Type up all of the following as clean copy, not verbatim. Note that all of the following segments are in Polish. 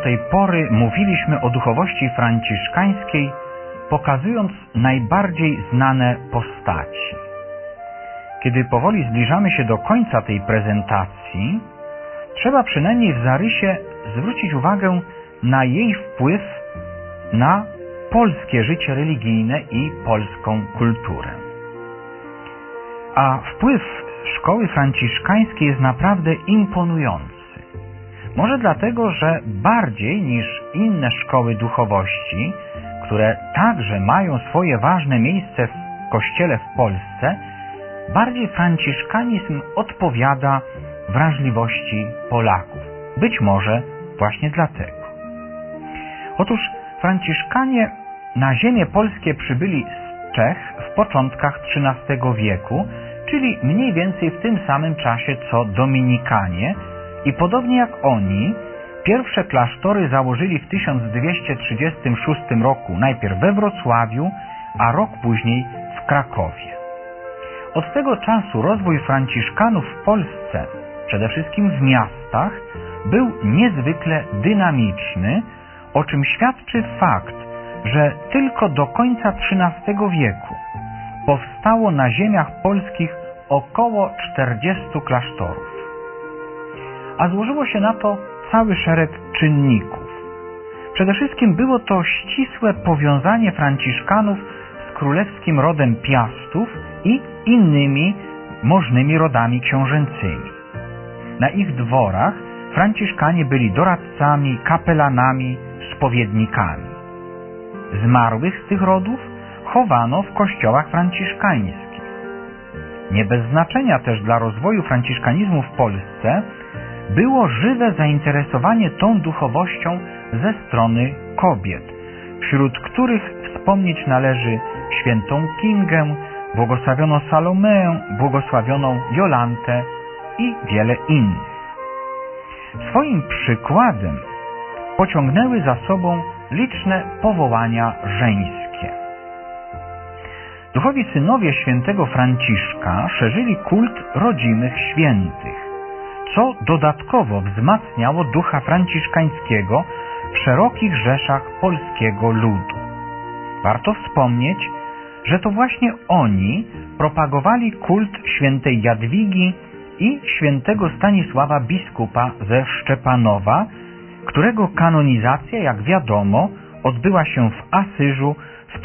tej pory mówiliśmy o duchowości franciszkańskiej, pokazując najbardziej znane postaci. Kiedy powoli zbliżamy się do końca tej prezentacji, trzeba przynajmniej w zarysie zwrócić uwagę na jej wpływ na polskie życie religijne i polską kulturę. A wpływ szkoły franciszkańskiej jest naprawdę imponujący. Może dlatego, że bardziej niż inne szkoły duchowości, które także mają swoje ważne miejsce w Kościele w Polsce, bardziej franciszkanizm odpowiada wrażliwości Polaków. Być może właśnie dlatego. Otóż franciszkanie na ziemię polskie przybyli z Czech w początkach XIII wieku, czyli mniej więcej w tym samym czasie co Dominikanie, i podobnie jak oni, pierwsze klasztory założyli w 1236 roku najpierw we Wrocławiu, a rok później w Krakowie. Od tego czasu rozwój franciszkanów w Polsce, przede wszystkim w miastach, był niezwykle dynamiczny, o czym świadczy fakt, że tylko do końca XIII wieku powstało na ziemiach polskich około 40 klasztorów. A złożyło się na to cały szereg czynników. Przede wszystkim było to ścisłe powiązanie franciszkanów z królewskim rodem Piastów i innymi możnymi rodami książęcymi. Na ich dworach franciszkanie byli doradcami, kapelanami, spowiednikami. Zmarłych z tych rodów chowano w kościołach franciszkańskich. Nie bez znaczenia też dla rozwoju franciszkanizmu w Polsce było żywe zainteresowanie tą duchowością ze strony kobiet, wśród których wspomnieć należy świętą Kingę, błogosławioną Salomę, błogosławioną Jolantę i wiele innych. Swoim przykładem pociągnęły za sobą liczne powołania żeńskie. Duchowi synowie świętego Franciszka szerzyli kult rodzimych świętych, co dodatkowo wzmacniało ducha franciszkańskiego w szerokich rzeszach polskiego ludu. Warto wspomnieć, że to właśnie oni propagowali kult świętej Jadwigi i świętego Stanisława biskupa ze Szczepanowa, którego kanonizacja, jak wiadomo, odbyła się w Asyżu w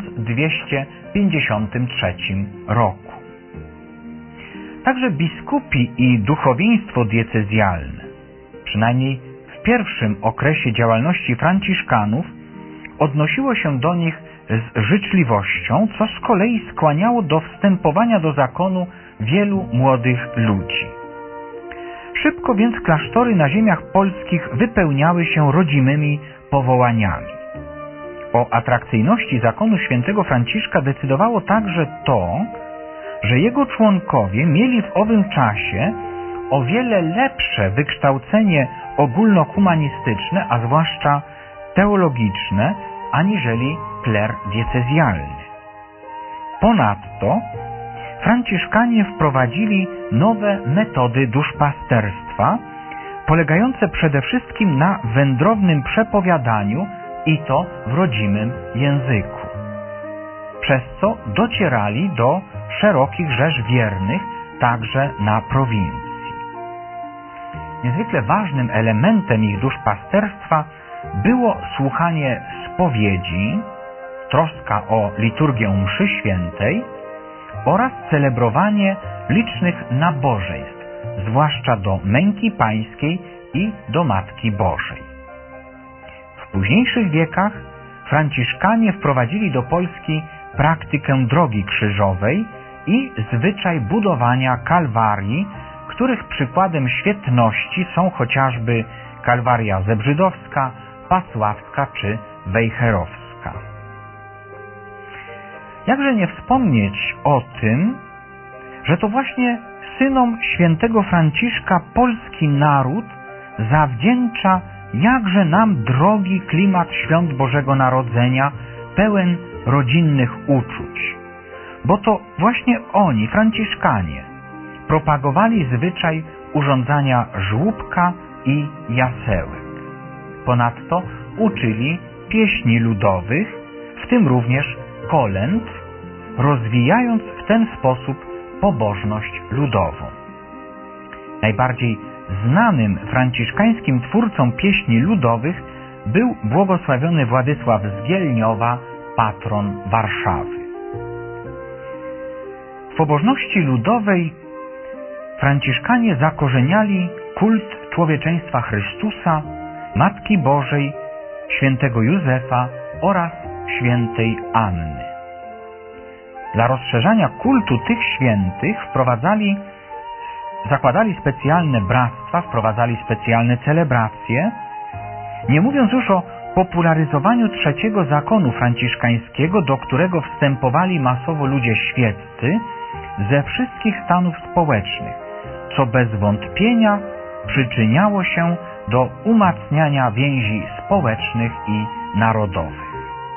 1253 roku. Także biskupi i duchowieństwo diecezjalne, przynajmniej w pierwszym okresie działalności franciszkanów, odnosiło się do nich z życzliwością, co z kolei skłaniało do wstępowania do zakonu wielu młodych ludzi. Szybko więc klasztory na ziemiach polskich wypełniały się rodzimymi powołaniami. O atrakcyjności zakonu świętego Franciszka decydowało także to, że jego członkowie mieli w owym czasie o wiele lepsze wykształcenie ogólnohumanistyczne, a zwłaszcza teologiczne, aniżeli kler diecezjalny. Ponadto franciszkanie wprowadzili nowe metody duszpasterstwa, polegające przede wszystkim na wędrownym przepowiadaniu i to w rodzimym języku, przez co docierali do szerokich rzesz wiernych także na prowincji. Niezwykle ważnym elementem ich duszpasterstwa było słuchanie spowiedzi, troska o liturgię mszy świętej oraz celebrowanie licznych nabożeństw, zwłaszcza do męki pańskiej i do Matki Bożej. W późniejszych wiekach franciszkanie wprowadzili do Polski praktykę drogi krzyżowej i zwyczaj budowania kalwarii, których przykładem świetności są chociażby kalwaria zebrzydowska, pasławska czy wejherowska. Jakże nie wspomnieć o tym, że to właśnie synom świętego Franciszka polski naród zawdzięcza jakże nam drogi klimat świąt Bożego Narodzenia, pełen rodzinnych uczuć. Bo to właśnie oni, franciszkanie, propagowali zwyczaj urządzania żłóbka i jasełek. Ponadto uczyli pieśni ludowych, w tym również kolęd, rozwijając w ten sposób pobożność ludową. Najbardziej znanym franciszkańskim twórcą pieśni ludowych był błogosławiony Władysław z Gielniowa, patron Warszawy. W pobożności ludowej franciszkanie zakorzeniali kult człowieczeństwa Chrystusa, Matki Bożej, świętego Józefa oraz świętej Anny. Dla rozszerzania kultu tych świętych zakładali specjalne bractwa, wprowadzali specjalne celebracje, nie mówiąc już o popularyzowaniu trzeciego zakonu franciszkańskiego, do którego wstępowali masowo ludzie świeccy ze wszystkich stanów społecznych, co bez wątpienia przyczyniało się do umacniania więzi społecznych i narodowych.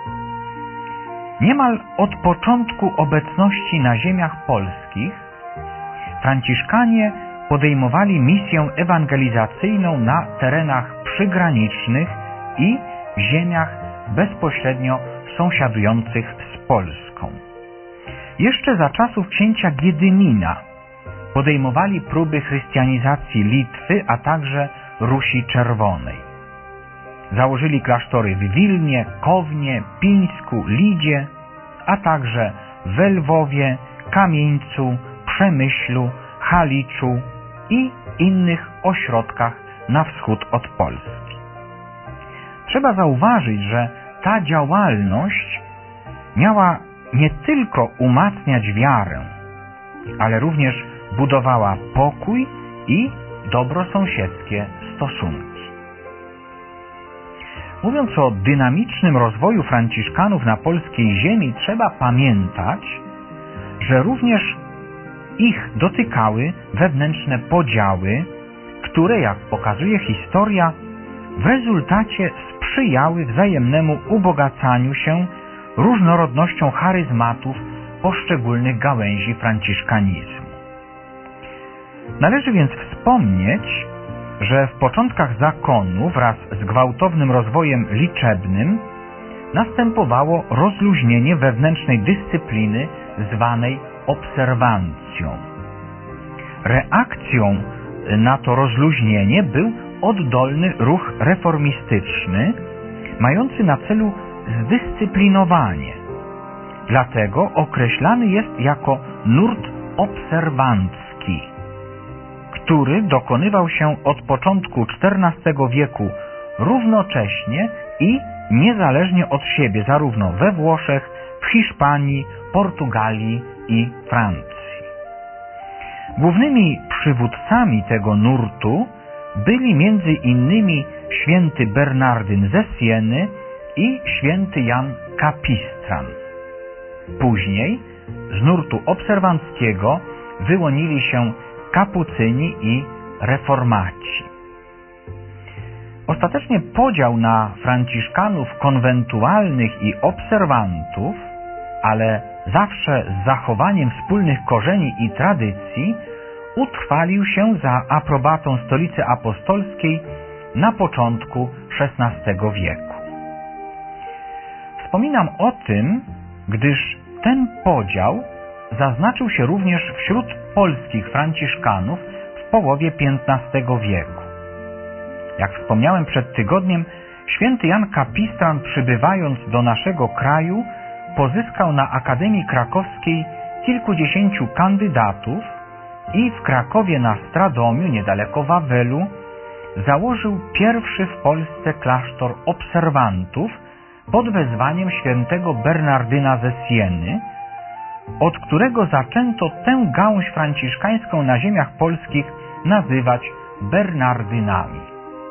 Niemal od początku obecności na ziemiach polskich franciszkanie podejmowali misję ewangelizacyjną na terenach przygranicznych i ziemiach bezpośrednio sąsiadujących z Polską. Jeszcze za czasów księcia Giedymina podejmowali próby chrystianizacji Litwy, a także Rusi Czerwonej. Założyli klasztory w Wilnie, Kownie, Pińsku, Lidzie, a także w Lwowie, Kamieńcu, Przemyślu, Haliczu i innych ośrodkach na wschód od Polski. Trzeba zauważyć, że ta działalność miała nie tylko umacniać wiarę, ale również budowała pokój i dobrosąsiedzkie stosunki. Mówiąc o dynamicznym rozwoju franciszkanów na polskiej ziemi, trzeba pamiętać, że również ich dotykały wewnętrzne podziały, które, jak pokazuje historia, w rezultacie sprzyjały wzajemnemu ubogacaniu się różnorodnością charyzmatów poszczególnych gałęzi franciszkanizmu. Należy więc wspomnieć, że w początkach zakonu wraz z gwałtownym rozwojem liczebnym następowało rozluźnienie wewnętrznej dyscypliny zwanej obserwancją. Reakcją na to rozluźnienie był oddolny ruch reformistyczny, mający na celu zdyscyplinowanie. Dlatego określany jest jako nurt obserwancki, który dokonywał się od początku XIV wieku równocześnie i niezależnie od siebie zarówno we Włoszech, w Hiszpanii, Portugalii i Francji. Głównymi przywódcami tego nurtu byli między innymi święty Bernardyn ze Sieny i święty Jan Kapistran. Później z nurtu obserwanckiego wyłonili się kapucyni i reformaci. Ostatecznie podział na franciszkanów konwentualnych i obserwantów, ale zawsze z zachowaniem wspólnych korzeni i tradycji, utrwalił się za aprobatą Stolicy Apostolskiej na początku XVI wieku. Wspominam o tym, gdyż ten podział zaznaczył się również wśród polskich franciszkanów w połowie XV wieku. Jak wspomniałem przed tygodniem, święty Jan Kapistran, przybywając do naszego kraju, pozyskał na Akademii Krakowskiej kilkudziesięciu kandydatów i w Krakowie na Stradomiu, niedaleko Wawelu, założył pierwszy w Polsce klasztor obserwantów pod wezwaniem świętego Bernardyna ze Sieny, od którego zaczęto tę gałąź franciszkańską na ziemiach polskich nazywać Bernardynami.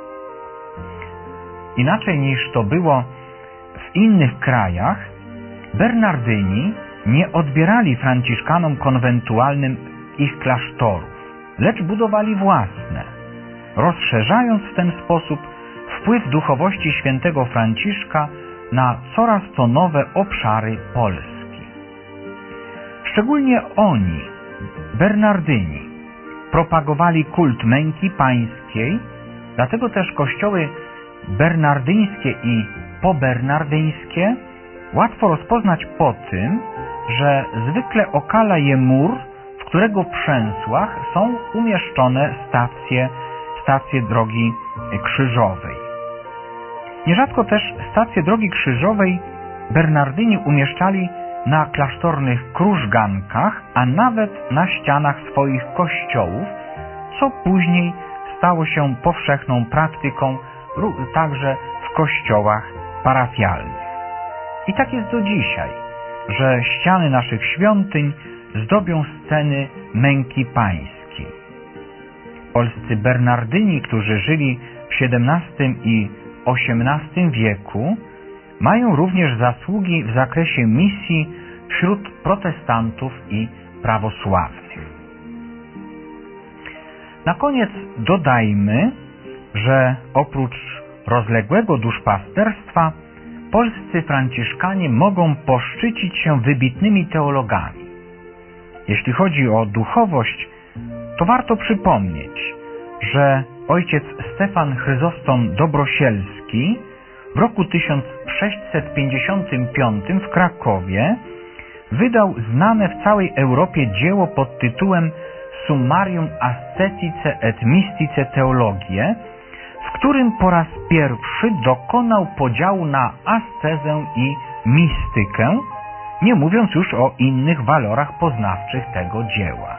Inaczej niż to było w innych krajach, Bernardyni nie odbierali franciszkanom konwentualnym ich klasztorów, lecz budowali własne, rozszerzając w ten sposób wpływ duchowości świętego Franciszka na coraz to nowe obszary Polski. Szczególnie oni, Bernardyni, propagowali kult męki pańskiej, dlatego też kościoły bernardyńskie i pobernardyńskie łatwo rozpoznać po tym, że zwykle okala je mur, w którego przęsłach są umieszczone stacje drogi krzyżowej. Nierzadko też stacje drogi krzyżowej Bernardyni umieszczali na klasztornych krużgankach, a nawet na ścianach swoich kościołów, co później stało się powszechną praktyką także w kościołach parafialnych. I tak jest do dzisiaj, że ściany naszych świątyń zdobią sceny męki pańskiej. Polscy Bernardyni, którzy żyli w XVII i XVIII wieku, mają również zasługi w zakresie misji wśród protestantów i prawosławnych. Na koniec dodajmy, że oprócz rozległego duszpasterstwa polscy franciszkanie mogą poszczycić się wybitnymi teologami. Jeśli chodzi o duchowość, to warto przypomnieć, że ojciec Stefan Chryzostom Dobrosielski w roku 1655 w Krakowie wydał znane w całej Europie dzieło pod tytułem Summarium Ascetice et Mystice Theologiae, w którym po raz pierwszy dokonał podziału na ascezę i mistykę, nie mówiąc już o innych walorach poznawczych tego dzieła.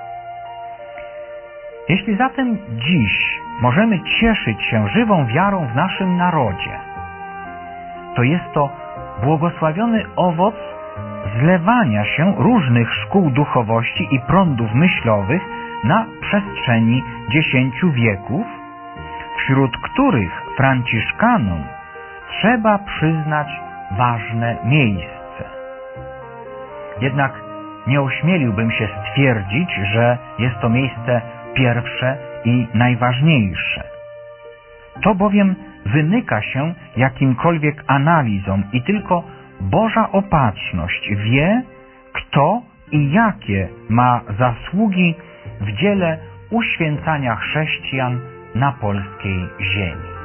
Jeśli zatem dziś możemy cieszyć się żywą wiarą w naszym narodzie, to jest to błogosławiony owoc zlewania się różnych szkół duchowości i prądów myślowych na przestrzeni 10 wieków, wśród których franciszkanom trzeba przyznać ważne miejsce. Jednak nie ośmieliłbym się stwierdzić, że jest to miejsce pierwsze i najważniejsze. To bowiem wymyka się jakimkolwiek analizom i tylko Boża opatrzność wie, kto i jakie ma zasługi w dziele uświęcania chrześcijan na polskiej ziemi.